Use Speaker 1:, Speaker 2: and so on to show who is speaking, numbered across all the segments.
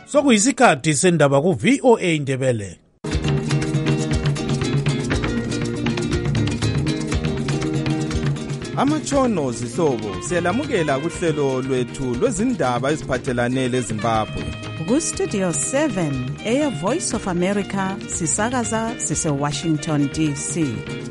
Speaker 1: Sokuyisikhathi sendaba ku-VOA Indebele.
Speaker 2: Amatshono zihlobo siyalamukela kuhlelo lwethu lwezindaba eziphathelane leZimbabwe.
Speaker 3: Ku-Studio 7 Air Voice of America sisakaza sise-Washington DC.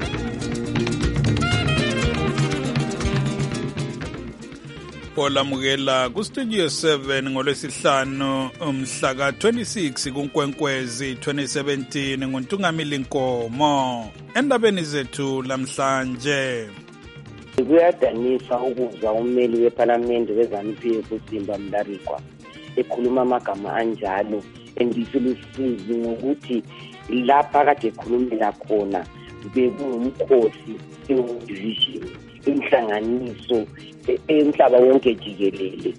Speaker 4: Olamukela ku-Studio 7 ngolwesihlanu umhla ka-26 kuNkwenkwezi 2017 nguNtungamili Nkomo. Endabeni zethu lamhlanje,
Speaker 5: kuyadanisa ukuzwa ummeli wePhalamende weZANU-PF uSimba Mdarikwa ekhuluma amagama anjalo, endisilusizi ngokuthi lapha kade ekhulumela khona bekungumkhosi division, inhlanganiso emhlaba wonke jikelele.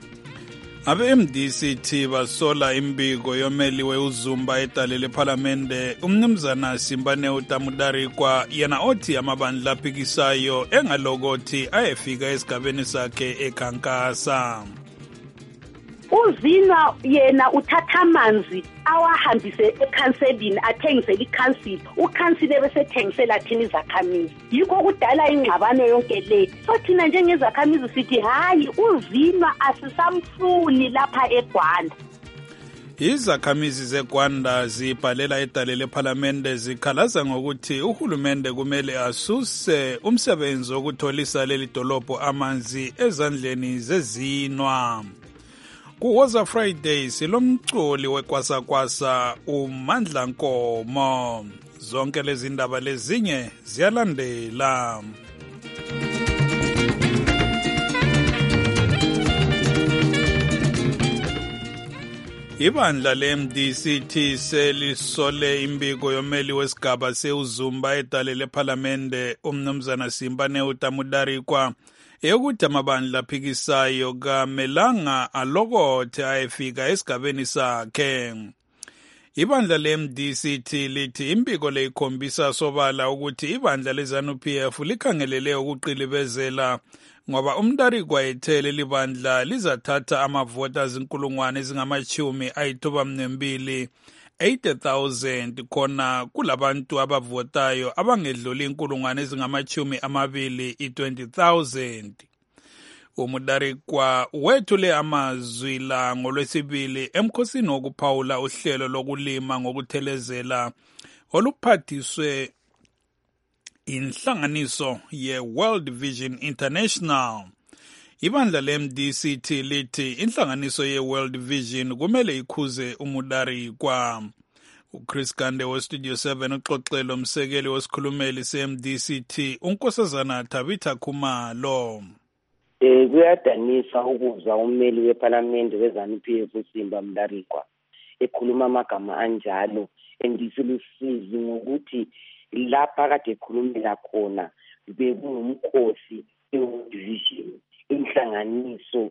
Speaker 4: abe-MDCT basola imbiko yomeli weUzumba edale lePhalamende umnumzana Simbaneu Tamudarikwa, yena othi amabandla aphikisayo engalokothi ayefika esigabeni sakhe ekhankasa.
Speaker 6: Uzina yena uthatha amanzi awahambise ekhanselini athengisele ikhansili, ukhansili besethengisela thina izakhamizi. Yikho kudala ingxabano yonke le. So thina njengezakhamizi sithi hayi, uzina asisamfuni lapha eGwanda.
Speaker 4: Izakhamizi zeGwanda zibhalela edale lePhalamende zikhalaza ngokuthi uhulumende kumele asuse umsebenzi wokutholisa leli dolobho amanzi ezandleni zezinwa. Kuwoza Friday silomculi wekwasa uMandla Nkomo. Zonke lezi ndaba lezinye ziyalandela. Ibandla le-MDCT selisole imbiko yomeli wesigaba seUzumba edale lePhalamende umnumzana Simbaneu Tamudarikwa eyokuthi amabandla aphikisayo kamelanga alokothe ayefika esigabeni sakhe. Ibandla le-MDCT lithi imbiko le ikhombisa sobala ukuthi ibandla leZANU-PF likhangelele ukuqilibezela ngoba uMdarikwa ethe leli bandla lizathatha amavota azinkulungwane ezingama-92 80,000 khona kulabantu abavotayo abangedluli inkulungwane ezingama-20 20,000. uMdarikwa wethule amazwi la ngolwesibili emkhosini wokuphawula uhlelo lokulima ngokuthelezela oluphathiswe inhlanganiso ye-World Vision International. Ibandla le-MDCT lithi inhlanganiso ye-World Vision kumele ikhuze uMdarikwa. uChris Gande weStudio 7 uxoxelo umsekeli wesikhulumeli se-MDCT uNkosazana Tabitha Khumalo.
Speaker 5: Kuyadanisa ukuzwa ummeli wePhalamende weZANU-PF uSimba Mdarikwa ekhuluma amagama anjalo, endisilusizi ngokuthi lapha kade ekhulumela khona bekungumkhosi division, inhlanganiso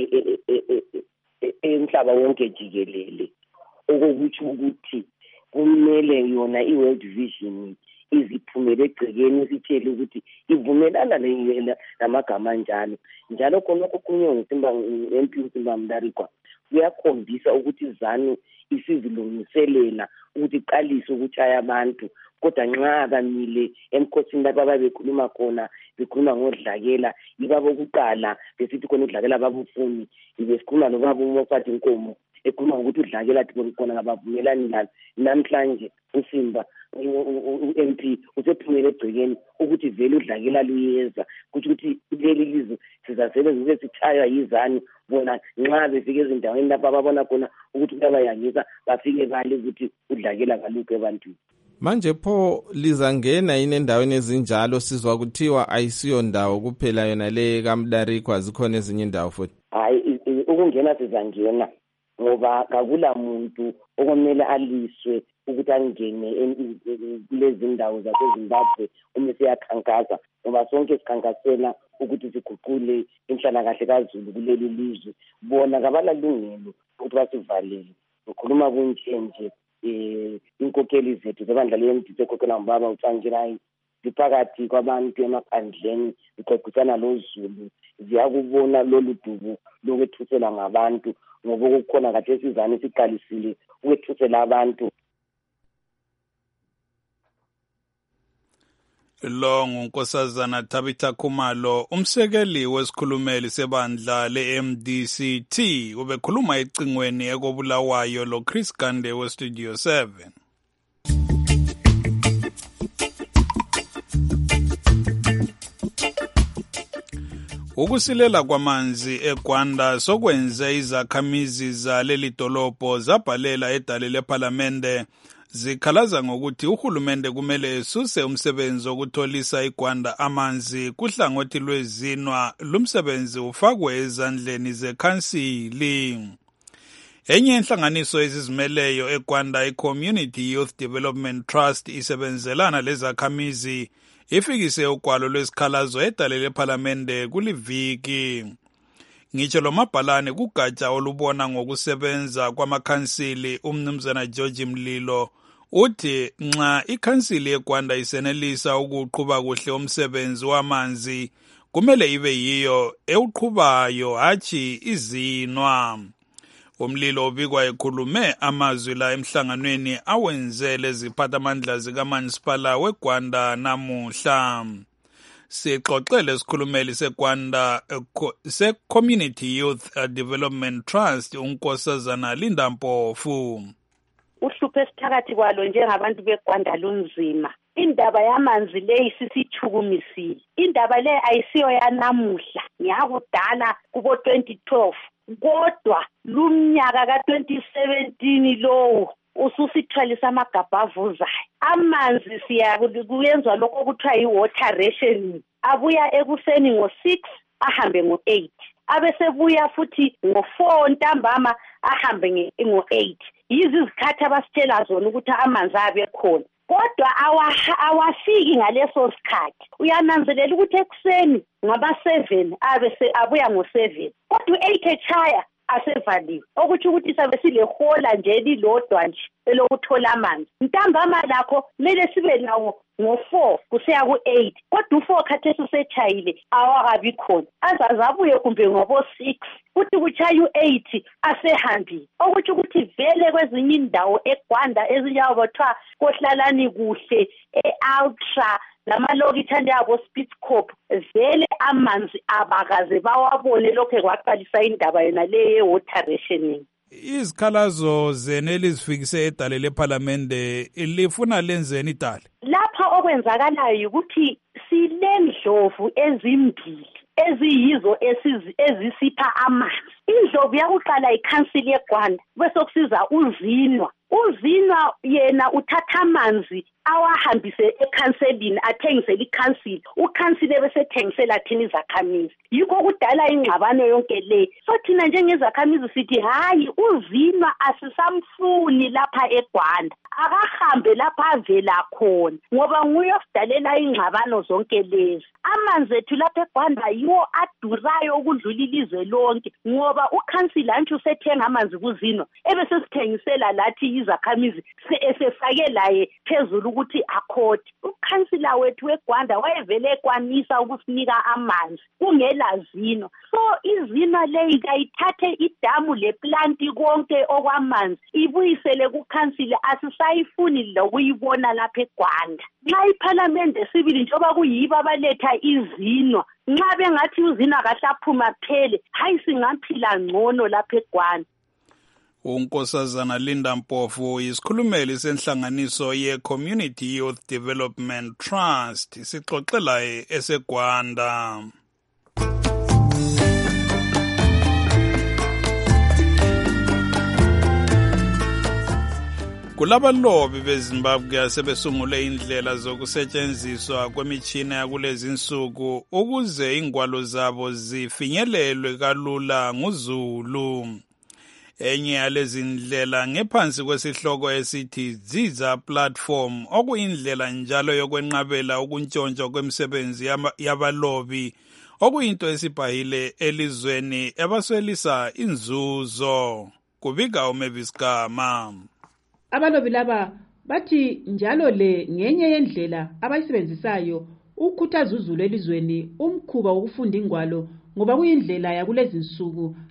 Speaker 5: emhlaba wonke jikelele, okuthi ukuthi kumele yona iWorld Vision iziphumele egcekeni sitshele ukuthi ivumelana namagama njalo khonokho kunywe nguSimba MP uSimba Mdarikwa kuyakhombisa ukuthi ZANU isizilungiselela ukuthi iqalise ukutshaya abantu, kodwa nxa kamile emkhosini lapha ababekhuluma khona bekhuluma ngodlakela yibabo kuqala besithi khona udlakela babufuni, besikhuluma nobaba uMofathi Nkomo ekhuluma ukuthi udlakela khona ngabavumelani lalo. Namhlanje uSimba uMP usephumele egcekeni ukuthi vele udlakela luyeza, ukuthi leli lizwe sizasebenza sitshaywa yiZANU, bona nxa befike ezindaweni lapha ababona khona ukuthi kuyabayangisa bafike bale ukuthi udlakela kalukho ebantwini.
Speaker 2: Manje pho lizangena yini endaweni ezinjalo? Sizwa kuthiwa ayisiyo ndawo kuphela yona le kaMdarikwa, zikhona ezinye indawo futhi.
Speaker 5: Hayi, ukungena sizangena ngoba kakula muntu okumele aliswe ukuthi angene kulezi ndawo zaseZimbabwe uma siyakhankasa, ngoba sonke sikhankasela ukuthi siguqule inhlalakahle kaZulu kuleli lizwe. Bona kabalalungelo ukuthi basivalele. Ukhuluma kunje inkokheli zethu zebandla le-MDC ekhokhela ngubaba uTsvangirai ziphakathi kwabantu emaphandleni zixoxisana noZulu, ziyakubona lolu dubu lokwethusela ngabantu ngoba okukhona kade sizane siqalisile ukwethusela abantu.
Speaker 4: Lo ngunkosazana Tabitha Khumalo, umsekeli wesikhulumeli sebandla le-MDCT, ubekhuluma ecingweni ekobulawayo lo Chris Gande weStudio 7. Ukusilela kwamanzi eGwanda sokwenze izakhamizi zaleli dolobho zabhalela edale lephalamende zikhalaza ngokuthi uhulumende kumele esuse umsebenzi wokutholisa iGwanda amanzi kuhlangothi lwezinwa lumsebenzi ufakwe ezandleni zekhansili. Enye inhlanganiso ezizimeleyo eGwanda iCommunity Youth Development Trust isebenzelana lezakhamizi ifikise ugwalo lwesikhalazo edale lephalamende kuliviki. Ngitsho lo mabhalane kugatsha olubona ngokusebenza kwamakhansili umnumzana George Mlilo uthi nxa ikhansili yeGwanda isenelisa ukuqhuba kuhle umsebenzi wamanzi kumele ibe yiyo ewuqhubayo hatshi izinwa. Umlilo ubikwa ekhulume amazwi la emhlanganweni awenzele ziphathamandla zikamasipala weGwanda namuhla. Sixoxele isikhulumeli seGwanda se-Community Youth Development Trust unkosazana Linda Mpofu.
Speaker 6: Uhlupho esithakathi kwalo njengabantu beGwanda lunzima. Indaba yamanzi leyi sisithukumisile. Indaba le ayisiyo yanamuhla, ngiyakudala kubo 2012. Kodwa lumnyaka ka2017 lowo ususithwalisa amagabha avuzayo. Amanzi kuyenzwa lokho okuthiwa yi-water rationing. Abuya ekuseni ngo-6 ahambe ngo-8. Abesebuya futhi ngo-4 ntambama ahambe ngo-8. Yizi izikhathi abasitshela zona ukuthi amanzi abe khona. Kodwa awafiki ngaleso sikhathi. Uyananzelela ukuthi ekuseni ngaba-7 abuya ngo-7. Kodwa u-8 echaya asevaliwe. Okuthi ukuthi sabe silehola nje lilodwa nje elokuthola amanzi. Ntambama lakho kumele sibe nawo ngo-4 kusiya ku-8. Kodwa u-4 khathesi usetshayile awakabi khona. Azazabuye kumbe ngobo-6 kuthi kuchaya u-8 asehambile. Okuthi ukuthi vele kwezinye indawo eGwanda ezinjengabothiwa Kohlalani kuhle e-Ultra lamalokitshani yabo Spitzkop vele amanzi abakaze bawabone lokho kwaqalisa indaba yona le ye-water rationing.
Speaker 4: Izikhalazo zene lizifikise edale lephalamende lifuna lenzeni idale?
Speaker 6: Lapha okwenzakalayo ukuthi silendlovu ezimbili eziyizo ezisipha amanzi. Indlovu yakuqala ikhansili yeGwanda bese kusiza uzinwa. Uzinwa yena uthatha amanzi awahambise ekhanselini athengisele ikhansili. Ukhansili bese thengisela thina izakhamizi. Yikho kudala ingxabano yonke le. So thina njengezakhamizi sithi hayi uzinwa asisamfuni lapha eGwanda. Akahambe lapha avela khona ngoba nguye odalela ingxabano zonke lezi. Amanzi ethu lapha eGwanda yiwo adurayo ukudlula ilizwe lonke ngoba ukhansili anthu usethenga amanzi kuzinwa ebese sithengisela lathi izakhamizi esefake laye phezulu ukuthi akhode. Ukhansila wethu weGwanda wayevele ekwanisa ukusinika amanzi kungela zinwa. So izina leyi kayithathe idamu leplanti konke okwamanzi ibuyisele kukhansili asisayifuni lokuyibona lapha eGwanda. Nxa iPhalamende sibili njoba kuyibo abaletha izinwa nxa bengathi uzinwa kahlaphuma phele hayi singaphila ngcono lapha eGwanda.
Speaker 4: Unkosazana Linda Mpofu isikhulumeli senhlanganiso ye-Community Youth Development Trust sixoxela eseGwanda. Kulabalobi beZimbabwe sebesungule indlela zokusetshenziswa kwemitshina yakulezi insuku ukuze ingwalo zabo zifinyelelwe kalula nguzulu. Enye yalezi ndlela ngephansi kwesihloko esithi Ziza Platform okuyindlela njalo yokwenqabela ukuntshontshwa kwemisebenzi yabalobi okuyinto esibhahile elizweni ebaswelisa inzuzo. Kubika uMavis Gama.
Speaker 7: Abalobi laba bathi njalo le ngenye yendlela abayisebenzisayo ukukhuthaza uzulu elizweni umkhuba wokufunda ingwalo ngoba kuyindlela yakulezi insuku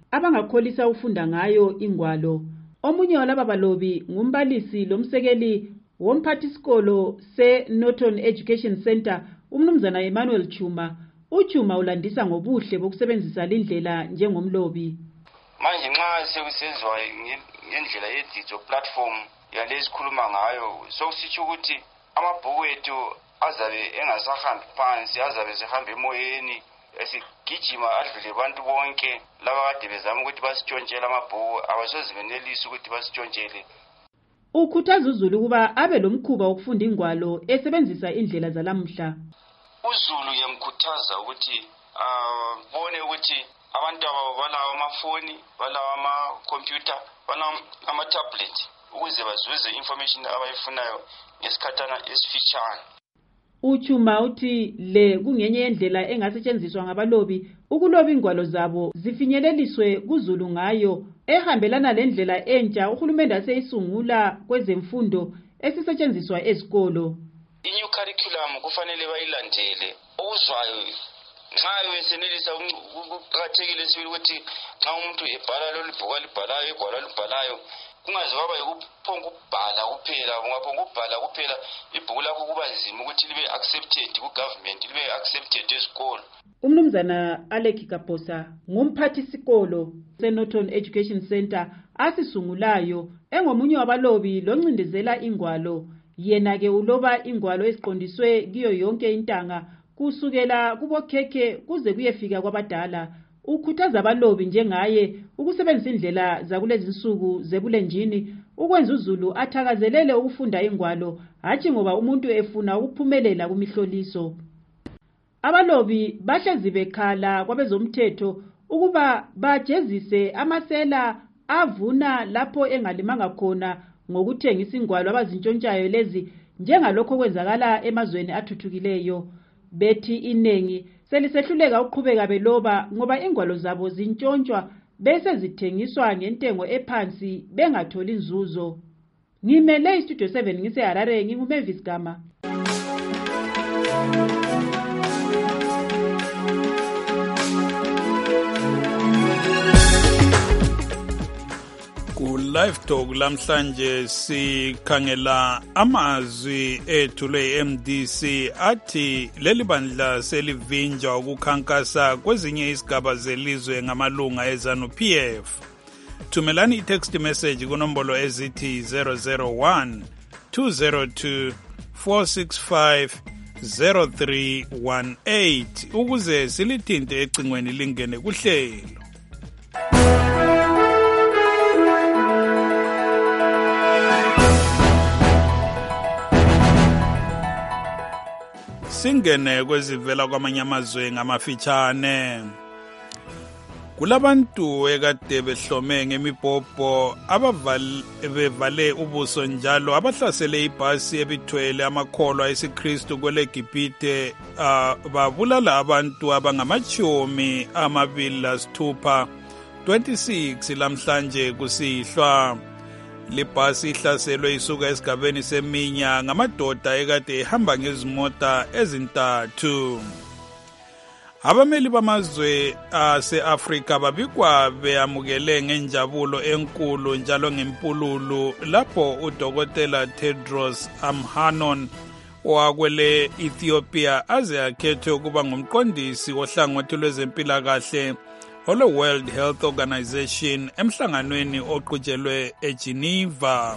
Speaker 7: abangakholisa ufunda ngayo ingwalo. Omunye walaba balobi ngumbalisi lomsekeli womphathisikolo se-Norton Education Center, umnumzana Emmanuel Chuma. UChuma ulandisa ngobuhle bokusebenzisa lindlela njengomlobi.
Speaker 8: Manje nxa sekusenziwa ngendlela ye-digital platform yalesikhuluma ngayo, sokusitsho ukuthi amabhuku ethu azabe engasahambi phansi, azabe sehamba emoyeni, esigijima adlule abantu bonke laba kade bezama ukuthi basitshontshele amabhuku, abasoze benelise ukuthi basitshontshele.
Speaker 7: Ukhuthaza uZulu ukuba abe lomkhuba wokufunda ingwalo esebenzisa indlela zalamuhla.
Speaker 8: uZulu yamkhuthaza ukuthi bone ukuthi abantu abalawo amafoni, balawo amakhompyutha, balawo ama-tablet ukuze bazuze information abayifunayo ngesikhathana esifitshane.
Speaker 7: UChuma uthi le kungenye yendlela engasetshenziswa ngabalobi ukuloba ingwalo zabo zifinyeleliswe kuZulu ngayo, ehambelana lendlela entsha uhulumende aseyisungula kwezemfundo esisetshenziswa ezikolo.
Speaker 8: I-new curriculum kufanele bayilandele. Okuzwayo nxa wesenelisa ukuqakathekile sibili ukuthi nxa umuntu ebhala lolu bhuku alibhalayo, igwalo alibhalayo, kungaze kwaba yikuphonga ukubhala kuphela. Ungaphonga ukubhala kuphela, ibhuku lakho kuba nzima ukuthi libe accepted ku-government, libe accepted esikolo.
Speaker 7: Umnumzana Aleki Kaposa ngumphathisikolo se-Norton Education Center asisungulayo, engomunye wabalobi loncindezela ingwalo. Yena-ke uloba ingwalo eziqondiswe kiyo yonke intanga kusukela kubokhekhe kuze kuyefika kwabadala. Ukhuthaza abalobi njengaye ukusebenzisa indlela zakulezi insuku zebulenjini ukwenza uZulu athakazelele ukufunda ingwalo, hatshi ngoba umuntu efuna ukuphumelela kumihloliso. Abalobi bahlezi bekhala kwabezomthetho ukuba bajezise amasela avuna lapho engalimanga khona ngokuthengisa ingwalo abazintshontshayo lezi, njengalokho kwenzakala emazweni athuthukileyo. Bethi inengi selisehluleka ukuqhubeka beloba ngoba ingwalo zabo zintshontsha bese zithengiswa ngentengo ephansi bengatholi inzuzo. Ngimele iStudio 7 ngiseHarare, nginguMavis Gama.
Speaker 4: Live Talk lamhlanje sikhangela amazwi ethulwe MDC athi leli bandla selivinjwa ukukhankasa kwezinye izigaba zelizwe ngamalunga eZANU-PF. Thumelani i-text message kunombolo ezithi 001 202 465 0318 ukuze silithinte ecingweni lingene kuhlelo. Singene kwezivela kwamanye amazwe ngamafitshane. Kulabantu ekade behlome ngemibhobho bevale ubuso njalo abahlasele ibhasi ebithwele amakholwa esiKristu kweleGibhithe babulala abantu abangama-26 26 lamhlanje kusihlwa. Libhasi ihlaselwe isuka esigabeni seminya ngamadoda ekade ehamba ngezimota ezintathu. Abameli bamazwe ase-Afrika babikwa beyamukele ngenjabulo enkulu njalo ngempululu lapho uDokotela Tedros Adhanom owakwele Ethiopia aze akhethwe ukuba ngumqondisi wohlangothi lwezempilakahle olwe-World Health Organization emhlanganweni oqhutshelwe eGeneva.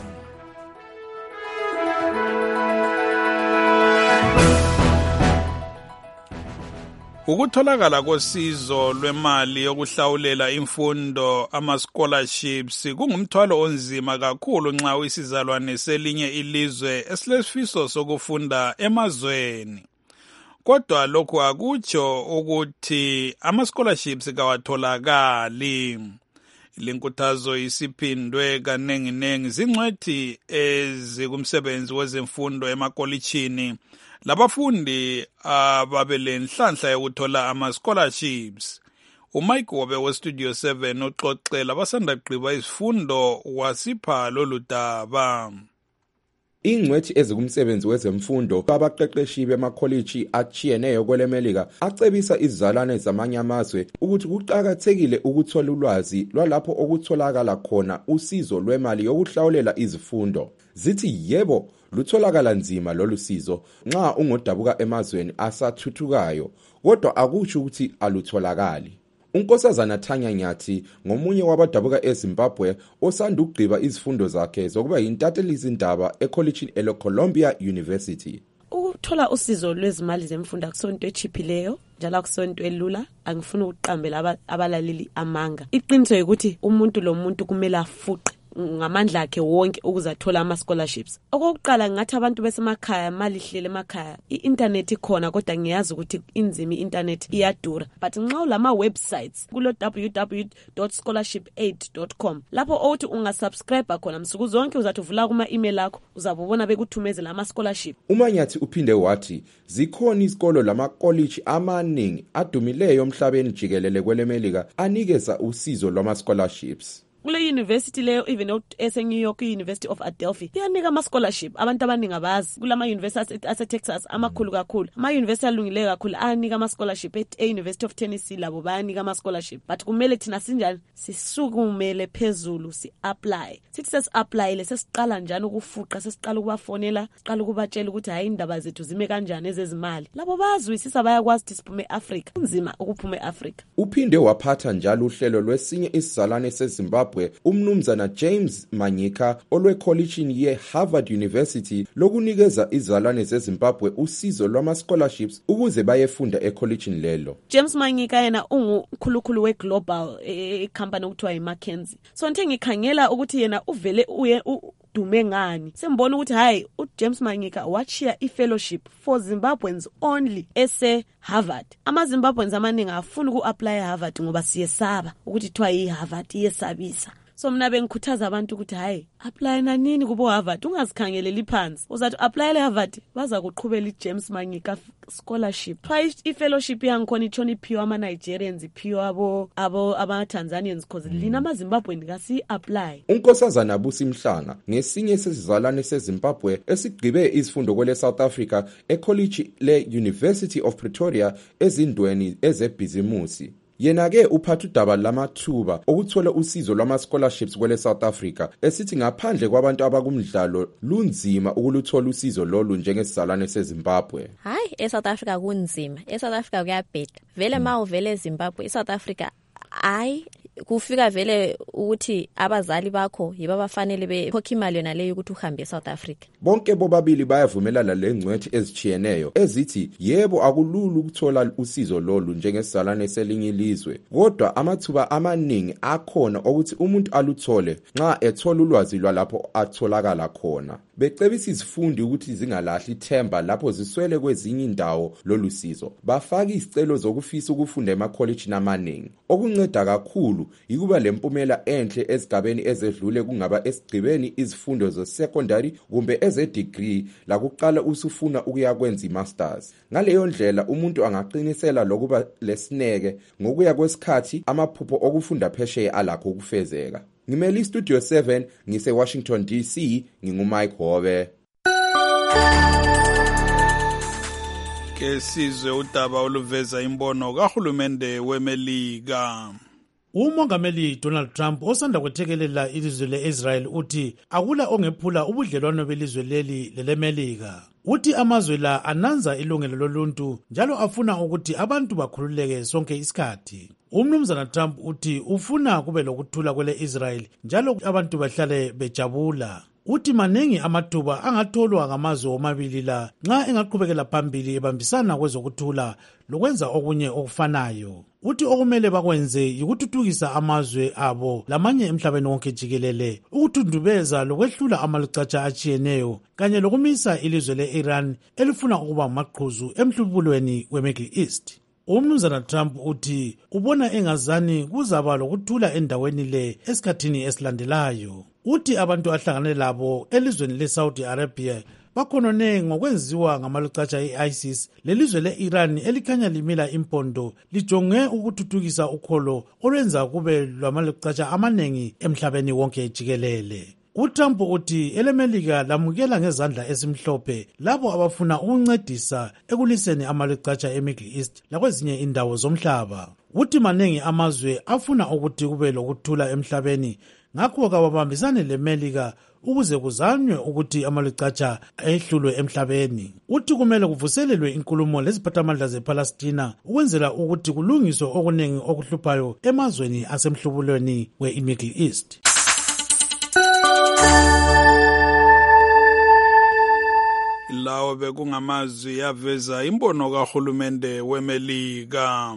Speaker 4: Ukutholakala kosizo lwemali yokuhlawulela imfundo ama-scholarships kungumthwalo onzima kakhulu nxa uyisizalwane selinye ilizwe esilesifiso sokufunda emazweni. Kodwa lokhu akutsho ukuthi ama-scholarships kawatholakali. Linkuthazo isiphindwe kanenginengi zingcwethi ezikumsebenzi wezemfundo emakolitshini labafundi ababelenhlanhla yokuthola ama-scholarships. uMike Wobe weStudio 7 uxoxela abasanda gqiba izifundo wasipha lolu daba.
Speaker 9: Ingcwethi ezikumsebenzi wezemfundo abaqeqeshi bemakholishi achiyeneyo kwelemelika acebisa izizalwane zamanye amazwe ukuthi kuqakathekile ukuthola ulwazi lwalapho okutholakala khona usizo lwemali yokuhlawulela izifundo. Zithi yebo, lutholakala nzima lolu sizo nxa ungodabuka emazweni asathuthukayo, kodwa akusho ukuthi alutholakali. Unkosazana Thanya Nyathi ngomunye wabadabuka eZimbabwe osanda ukugqiba izifundo zakhe zokuba yintathelizindaba ekollegini eColumbia University.
Speaker 10: Ukuthola usizo lwezimali zemfundo akusonto echiphileyo njalo akusonto elula. Angifuni ukuqambela abalaleli amanga. Iqiniso ukuthi umuntu lo muntu kumele afuqe ngamandla akhe wonke ukuzathola ama scholarships. Okokuqala ngathi abantu besemakhaya mali ihlele emakhaya. I-internet ikhona kodwa ngiyazi ukuthi inzima i-internet iyadura. But nxa ulama websites kulo www.scholarshipaid.com lapho othi ungasubscribe khona msuku zonke uzathi uvula kuma email akho uzabubona bekuthumezela ama scholarship.
Speaker 9: UManyathi uphinde wathi zikhona izikolo lama college amaningi adumileyo emhlabeni jikelele kwelemelika anikeza usizo lwama scholarships.
Speaker 10: Kule university leyo even eseNew York University of Adelphi iyanika ama scholarship abantu abaningi abazi kulama university ase-Texas amakhulu kakhulu ama university alungileyo kakhulu anika ama scholarship University of Tennessee labo bayanika ama scholarship but kumele thina sinjani sisukumele phezulu si apply sithi sesi apply lesesiqala njani ukufuqa sesiqala ukubafonela siqala ukubatshela ukuthi hayi indaba zethu zime kanjani ezezimali labo bazwisisa bayakwazi ukuthi siphume eAfrica kunzima ukuphume eAfrica.
Speaker 9: Uphinde waphatha njalo uhlelo lwesinye isizalwane seZimbabwe umnumzana James Manyika olwekollegini ye-Harvard University lokunikeza izizalwane zeZimbabwe usizo lwama scholarships ukuze bayefunda ekollegini lelo.
Speaker 10: James Manyika yena ungukhulukhulu we-global company okuthiwa iMcKinsey. So nje ngikhangela ukuthi yena uvele uye dume ngani sembona ukuthi hayi uJames Manyika wachiya i-fellowship for Zimbabweans only ese-Harvard. Ama-Zimbabweans amaningi afuna uku-apply eHarvard ngoba siyesaba ukuthi kuthiwa yi-Harvard iyesabisa. So mina bengikhuthaza abantu ukuthi hayi apply nanini kubo Harvard ungazikhangeleli phansi uzathi apply eHarvard baza kuqhubela iJames Manyika scholarship. Twice i-fellowship yangikhona itshona iphiwa ama-Nigerians iphiwa ama-Tanzanians because lina ama-Zimbabwean kasi-apply.
Speaker 9: Unkosazana Busi Mhlanga ngesinye sesizalwane seZimbabwe esigqibe izifundo kwele South Africa ecollege le-University of Pretoria ezindweni ezebhizimusi. Yena-ke uphatha udaba lamathuba okuthola usizo lwama scholarships kwele South Africa esithi ngaphandle kwabantu abakumdlalo lunzima ukuluthola usizo lolu njengesizalwane seZimbabwe.
Speaker 11: Hayi eSouth Africa kunzima. eSouth Africa kuyabheda. Vele mawuvele eZimbabwe eSouth Africa hayi kufika vele ukuthi abazali bakho yiba bafanele bekhokha imali yona leyo ukuthi uhambe eSouth Africa.
Speaker 9: Bonke bobabili bayavumelana lengcwethi ezichiyeneyo ezithi yebo akulula ukuthola usizo lolu njengesizalwane selinye ilizwe kodwa amathuba amaningi akhona ukuthi umuntu aluthole nxa ethola ulwazi lwalapho atholakala khona. Becebisa izifundi ukuthi zingalahli ithemba lapho ziswele kwezinye indawo lolu sizo. Bafaka izicelo zokufisa ukufunda emakollegini amaningi. Okunceda kakhulu yikuba lempumela enhle ezigabeni ezedlule kungaba esigcibeni izifundo ze-secondary kumbe eze-degree la kuqala usufuna ukuya kwenza i-masters. Ngaleyo ndlela umuntu angaqinisela lokuba lesineke ngokuya kwesikhathi amaphupho okufunda phesheya alakho ukufezeka. Ngimele iStudio 7 ngise-Washington DC nginguMike Hobe.
Speaker 4: Ke sizwe udaba oluveza imbono kahulumende weMelika.
Speaker 1: Umongameli Donald Trump osanda kwethekelela ilizwe le-Israel uthi akula ongephula ubudlelwano belizwe leli lelemelika. Uthi amazwe la ananza ilungelo loluntu njalo afuna ukuthi abantu bakhululeke sonke isikhathi. Umnumzana Trump uthi ufuna kube lokuthula kwele-Israel njalo abantu bahlale bejabula. Uthi maningi amathuba angatholwa ngamazwe omabili la nxa engaqhubekela phambili ebambisana kwezokuthula lokwenza okunye okufanayo. Uthi okumele bakwenze yikuthuthukisa amazwe abo lamanye emhlabeni wonke jikelele, ukuthundubeza lokwehlula amalucatsha achiyeneyo kanye lokumisa ilizwe le-Iran elifuna ukuba maqhuzu emhlubulweni we-Middle East. Umnumzana Trump uthi ubona engazani kuzaba lokuthula endaweni le esikhathini esilandelayo. Uthi abantu ahlangane labo elizweni le-Saudi Arabia bakhonone ngokwenziwa ngamalucatsha e-ISIS lelizwe le-Iran elikhanya limila impondo lijonge ukuthuthukisa ukholo olwenza kube lwamalucatsha amaningi emhlabeni wonke jikelele. uTrump uthi elemelika lamukela ngezandla esimhlophe labo abafuna ukuncedisa ekuliseni amalicatsha eMiddle East lakwezinye indawo zomhlaba. Uthi manengi amazwe afuna ukuthi kube lokuthula emhlabeni, ngakho kababambisane leMelika ukuze kuzanywe ukuthi amalicatsha ehlulwe emhlabeni. Uthi kumele kuvuselelwe inkulumo leziphathamandla zePalestina ukwenzela ukuthi kulungiswe okunengi okuhluphayo emazweni asemhlubulweni we-Middle East.
Speaker 4: Lawo bekungamazwi yaveza imbono kahulumende weMelika.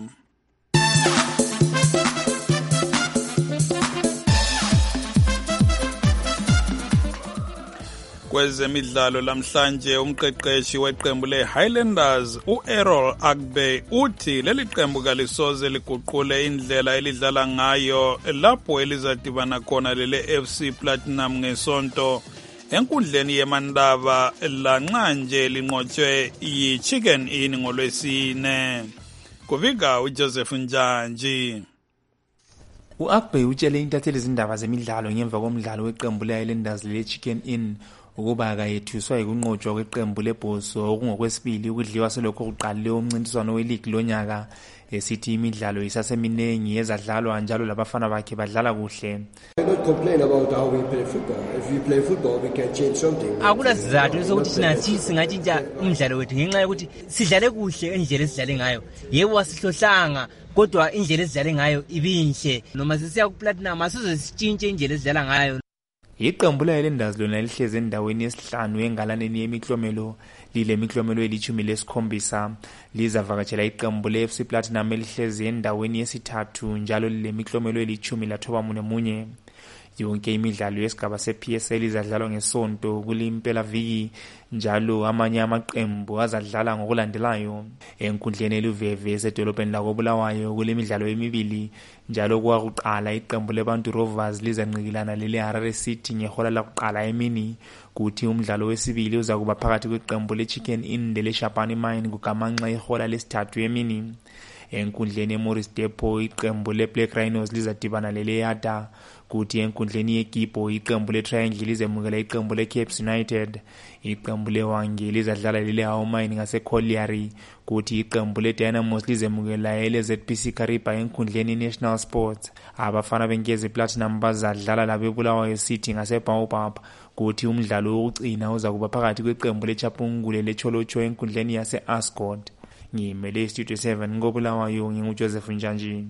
Speaker 4: Kwezemidlalo lamhlanje umqeqeshi weqembu leHighlanders uErrol Agbe uthi leli qembu kalisoze liguqule indlela elidlala ngayo lapho elizadibana khona lele FC Platinum ngesonto enkundleni yeMandaba lanxa nje linqotshwe yiChicken Inn ngolwesine. Kuvika uJoseph Njanji.
Speaker 12: uAgbe utshele intatheli izindaba zemidlalo ngemva komdlalo weqembu leHighlanders leChicken Inn ukuba akayethuswa yikunqotshwa kweqembu lebhoso okungokwesibili ukudliwa selokho kuqalile umncintiswano weligi lonyaka, esithi imidlalo isaseminengi ezadlalwa njalo labafana bakhe badlala kuhle.
Speaker 13: Akula sizathu sokuthi sinathi singatshintsha umdlalo wethu ngenxa yokuthi sidlale kuhle endlela esidlale ngayo. Yebo asihlohlanga kodwa indlela esidlale ngayo ibinhle, noma sisiya kuPlatinum asize sitshintshe indlela esidlala ngayo.
Speaker 12: Iqembu leHighlanders lona lihleze endaweni yesihlanu engalaneni yemiklomelo, lile miklomelo eli-17 lizavakatshela iqembu leFC Platinum elihleze endaweni yesithathu njalo lile miklomelo eli-14. Yonke imidlalo yesigaba sePSL izadlalwa ngesonto kulimpela viki njalo amanye amaqembu azadlala ngokulandelayo. Enkundleni eluveve esedolobheni lakoBulawayo kulemidlalo emibili njalo kwakuqala iqembu leBantu Rovers lizanqikilana lele Harare City ngehola lakuqala emini, kuthi umdlalo wesibili uzakuba phakathi kweqembu leChicken Inn leleShapani Mine kugamanxa ihola lesithathu emini. Enkundleni eMorris Depot iqembu leBlack Rhinos lizadibana leleYada, kuthi enkundleni yeGibo iqembu leTriangle lizemukela iqembu leCapes United. Iqembu leWange lizadlala leleHowe Mine ngaseColliery, kuthi iqembu leDynamos lizemukela eleZPC Kariba enkundleni National Sports. Abafana benkezi Platinum bazadlala labeBulawayo City ngaseBaobab, kuthi umdlalo wokugcina uzakuba phakathi kweqembu leChapungule leCholocho enkundleni yaseAscot. Ngimele Studio 7 ngoBulawayo nginguJoseph Njanji.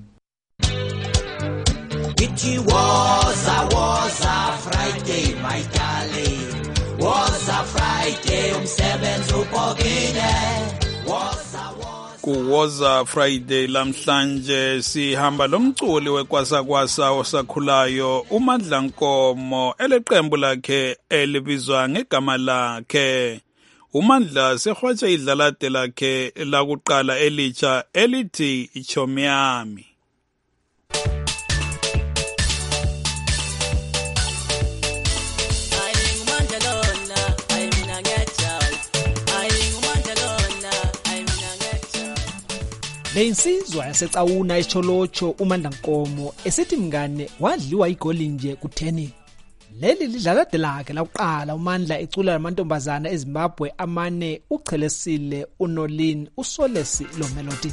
Speaker 14: It was a Friday, my darling. Was a Friday, umsebenzi ubhokile.
Speaker 4: Kuwoza Friday lamhlanje sihamba lomculi wekwasa osakhulayo uMandla Nkomo eleqembu lakhe elibizwa ngegama lakhe. uMandla sehwatsha idlalade lakhe lakuqala elitsha elithi ichomi yami.
Speaker 15: Le insizwa yasecawuna eCholocho uMandla Nkomo esithi mngane wadliwa igoli nje ku10. Leli lidlalade lakhe lakuqala uMandla ecula lamantombazana eZimbabwe amane uChelesile, uNolin, uSolesi lo Melody.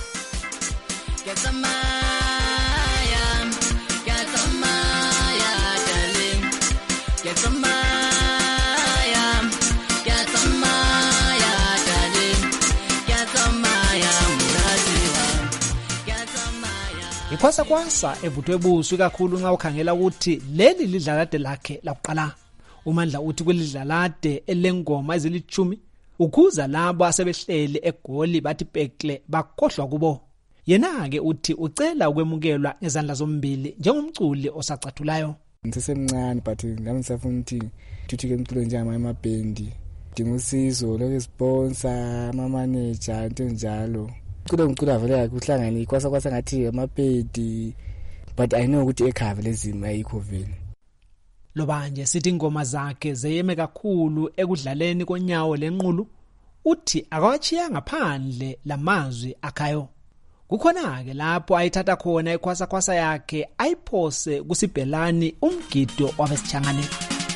Speaker 15: Ikwasa evuthwe ebuso kakhulu nxa ukhangela ukuthi leli lidlalade lakhe lakuqala. uMandla uthi kwelidlalade elengoma ezili10 ukhuza labo asebehleli egoli bathi pekle bakhohlwa kubo. Yena ke uthi ucela ukwemukelwa ngezandla zombili njengomculi osacathulayo.
Speaker 16: Ngisemncane but ngisafuna ukuthi thuthike umculo njengama amabhendi. Dinga usizo lokusponsor, ama manager into njalo. Ngicula vele ukuhlangana ikwasa ngathi amapedi, but I know ukuthi ekhava lezimo ayikho vele.
Speaker 15: Lo banje sithi ingoma zakhe zeyeme kakhulu ekudlaleni konyawo lenqulu, uthi akawachiya ngaphandle lamazwi akhayo. Kukhona ke lapho ayithatha khona ikwasa yakhe ayiphose kusibhelani umgido wabesithangane.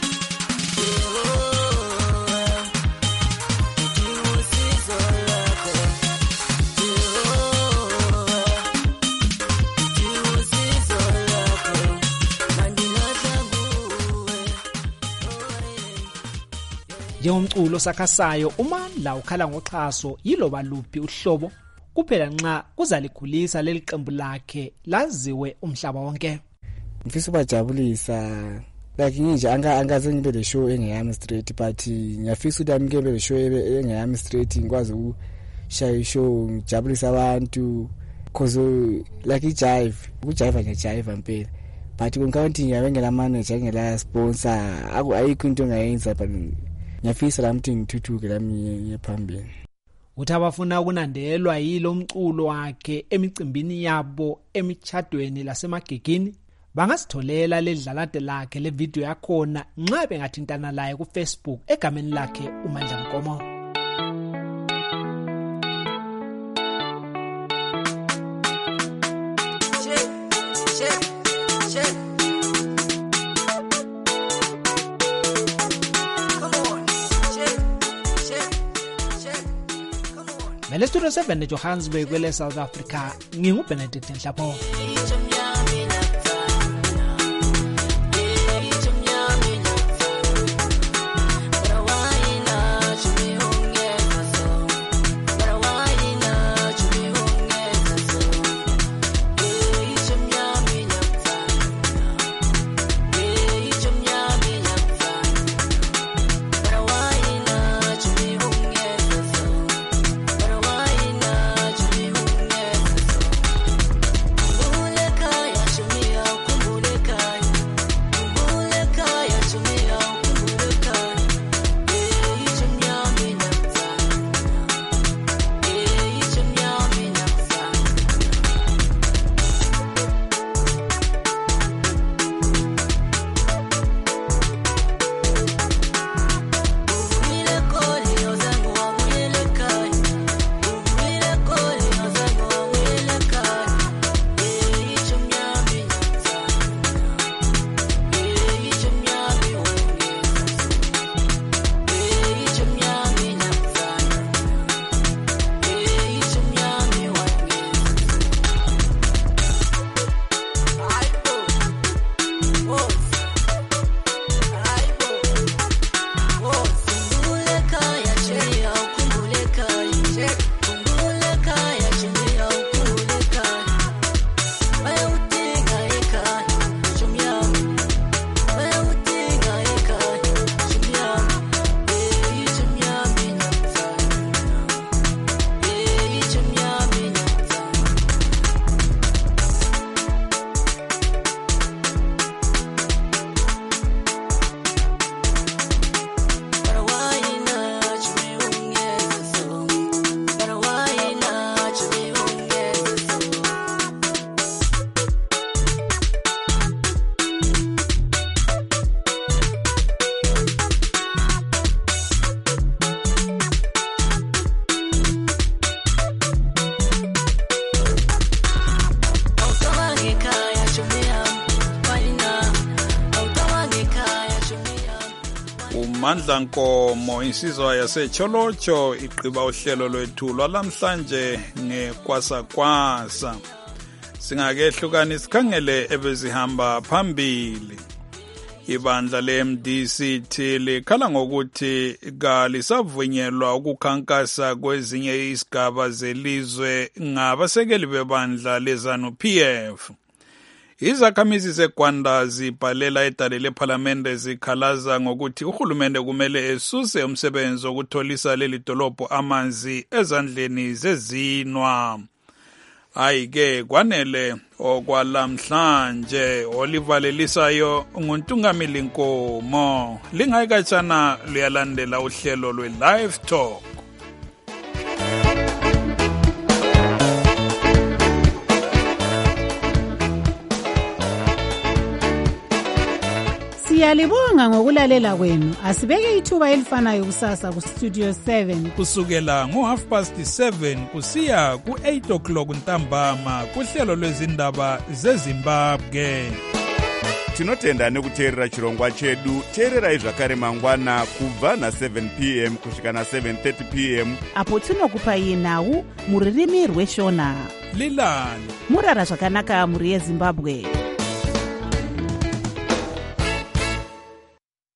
Speaker 15: Njengomculo sakhasayo uMandla ukhala ngoxhaso yiloba luphi uhlobo kuphela nxa kuzalikhulisa leli qembu lakhe laziwe umhlaba wonke.
Speaker 16: Ngifisa ukubajabulisa like nje angaze ngibe le show engeyami straight but ngiyafisa ukuthi amkebe le show engeyami straight ngikwazi ukushaya show ngijabulisa abantu cause like ijive ngiyajive impela but ngikathi ngiyabengela manager ngela sponsor ayikho into engayenza but ngiyafisa lamthi ngithuthuke lami yephambili.
Speaker 15: Uthi abafuna ukunandelwa yilo umculo wakhe emicimbini yabo emichadweni lasemagegini bangasitholela ledlalade lakhe le video yakhona nxa bengathintana laye ku Facebook egameni lakhe uMandla Mkomo. Mele Studio 7 eJohannesburg kwele South Africa nginguBenedict Nhlapho.
Speaker 4: Mandla Nkomo insizwa yaseCholocho iqhiba uhlelo lwethu lwalamhlanje ngekwasa singakehlukana sikhangele ebezihamba phambili. Ibandla leMDC likhala ngokuthi kalisavunyelwa ukukhankasa kwezinye izigaba zelizwe ngabasekeli bebandla leZANU-PF. Izakhamizi zeGwanda zibhalela edale lePhalamende zikhalaza ngokuthi uhulumende kumele esuse umsebenzi wokutholisa leli dolobho amanzi ezandleni zezinwa. Ayike kwanele okwalamhlanje olivalelisayo nguNtungamili Nkomo. Lingayikatshana luyalandela uhlelo lwe-Live Talk.
Speaker 17: Siyalibonga ngokulalela kwenu. Asibeke ithuba elifanayo kusasa ku Studio 7
Speaker 4: kusukela ngo7:30 kusiya ku8:00 ntambama kuhlelo lwezindaba zeZimbabwe.
Speaker 18: Tinotenda nekuteerera chirongwa chedu. Teererai zvakare mangwana kubva na7 p.m. kusvika na7:30 p.m.
Speaker 3: apo tinokupai nhau muririmi rweshona.
Speaker 4: Lilani
Speaker 3: murara zvakanaka muri yeZimbabwe.